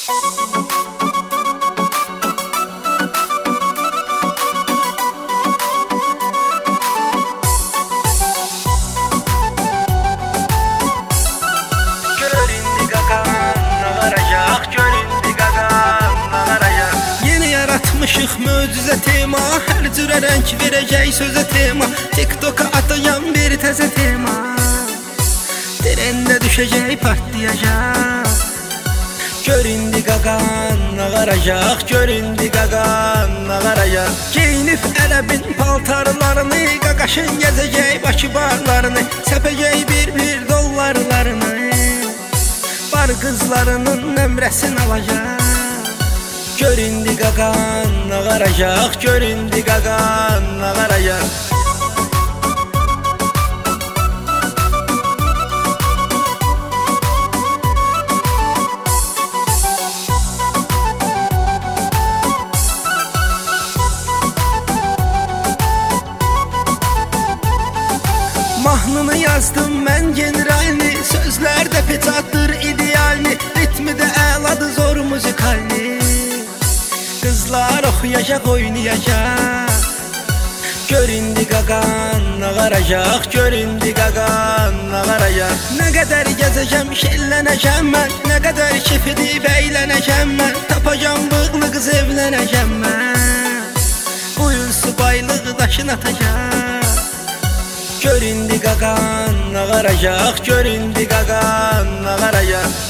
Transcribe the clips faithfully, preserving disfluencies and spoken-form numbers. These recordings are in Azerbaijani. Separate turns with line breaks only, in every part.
Işıq möcüzə tema, hər cürə rəng verəcək sözə tema. TikToka atayan bir təzə tema, trendə düşəcək, partlayacaq. Gör indi qaqan ağaracaq, gör indi qaqan ağaracaq. Geyinib ərəbin paltarlarını, qaqaşın gəzəcək Bakı barlarını, səpəcək bir-bir dollarlarını, bar qızlarının nömrəsini alacaq. Gör indi qaqan ağaracaq, gör indi qaqan ağaracaq. Mahnını yazdım mən generalni, sözlərdə peçatdır idealni, ritmi də əladır zor muzikalni. Qızlar oxuyacaq, oynayacaq. Gör indi qaqan ağaracaq, gör indi qaqan ağaracaq. Nə qədər gəzəcəm, şellənəcəm mən, nə qədər kef edib əylənəcəm mən, tapacam bığlı qız evlənəcəm mən, buyursu baylıq daşın atacaq. Gör indi qaqan ağaracaq, gör indi qaqan ağaracaq.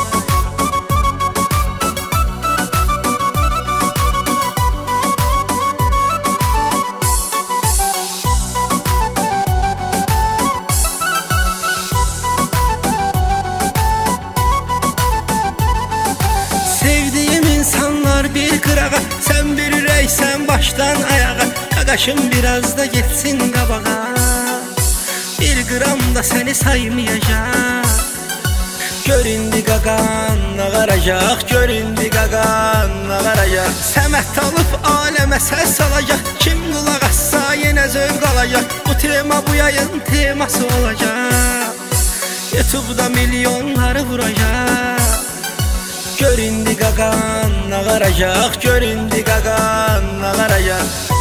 Bir qırağa, sən bir ürəksən başdan ayağa, qaqaşım biraz da getsin qabağa, bir qram da səni saymayacaq. Gör indi qaqan ağaracaq, gör indi qaqan ağaracaq. Səmət alıb aləmə səs salacaq, kim qulaq assa yenə zövq alacaq. Bu tema bu yayın teması olacaq, YouTube'da milyonları vuracaq. Gör indi qaqan ağaracaq, gör indi qaqan ağaracaq.